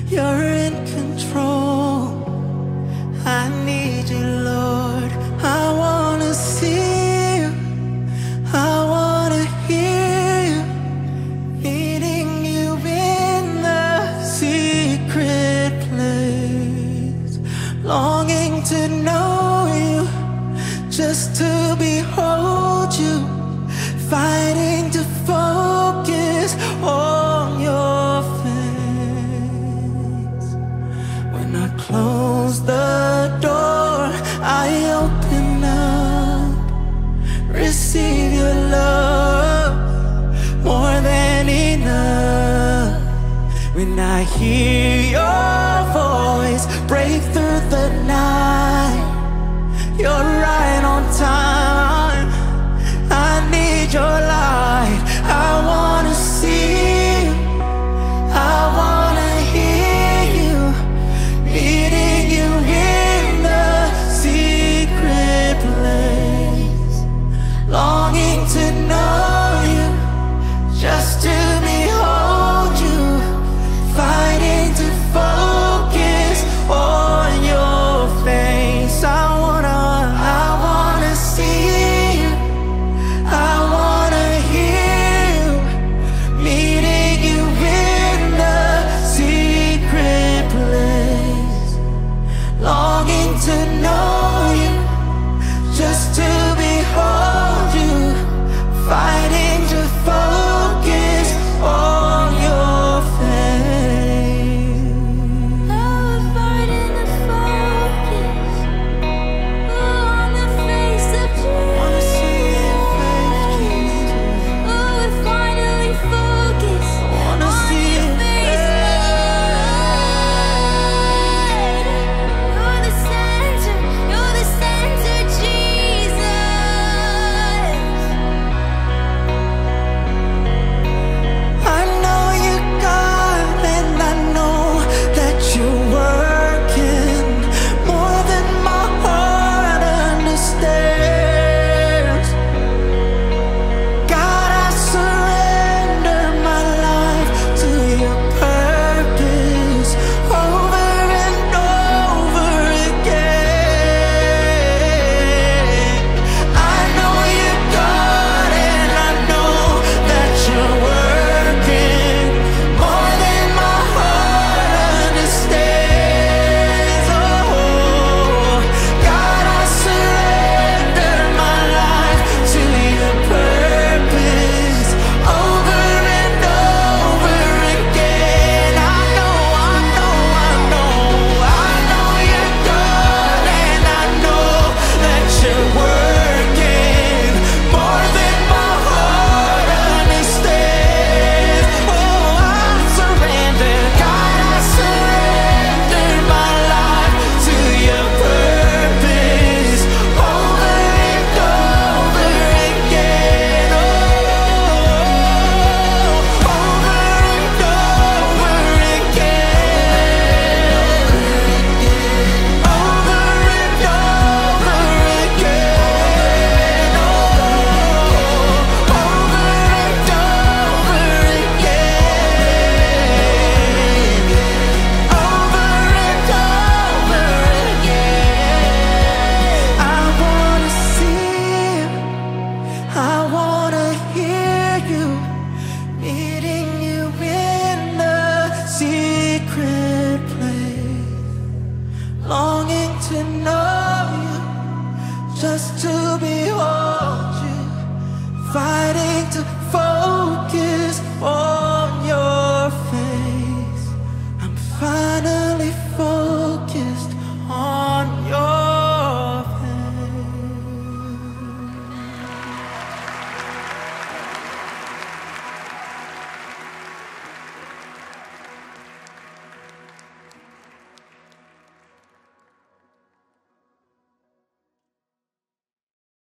You're in control. I need you, Lord. I wanna see you. I wanna hear you. Meeting you in the secret place. Longing to know you, just to behold you. Fighting to focus on your face. When I close the door, I open up. Receive your love, more than enough. When I hear your voice break through the night, you're right on time. I need your light. I wanna see you. I wanna hear you. Meeting you in the secret place. Longing to know you, just to behold you. Fighting to focus on your face. I wanna see you. I wanna hear you. Meeting you in the secret place. Longing to know you, just to behold you. Fighting to focus on your face. Oh, fighting to focus on the face of Wanna see your face, Jesus. Jesus. Oh, we finally focus Wanna on see your your face, Lord. You're the center, Jesus. I know you, God, and I know that you're working more than my heart understands. God, I surrender my life to your purpose over and over again. I know you're God, and I know that you're working more than my heart understands. Oh, God, I surrender my life to your purpose over and over again. I know you're God, and I know that you're working more than my heart understands. Oh, I surrender, God, I surrender my life to your purpose over and over again. Oh, over and over again. Over and over again. Oh, over and over again. Over and over again. I wanna see you. I wanna hear you. Meeting you in the secret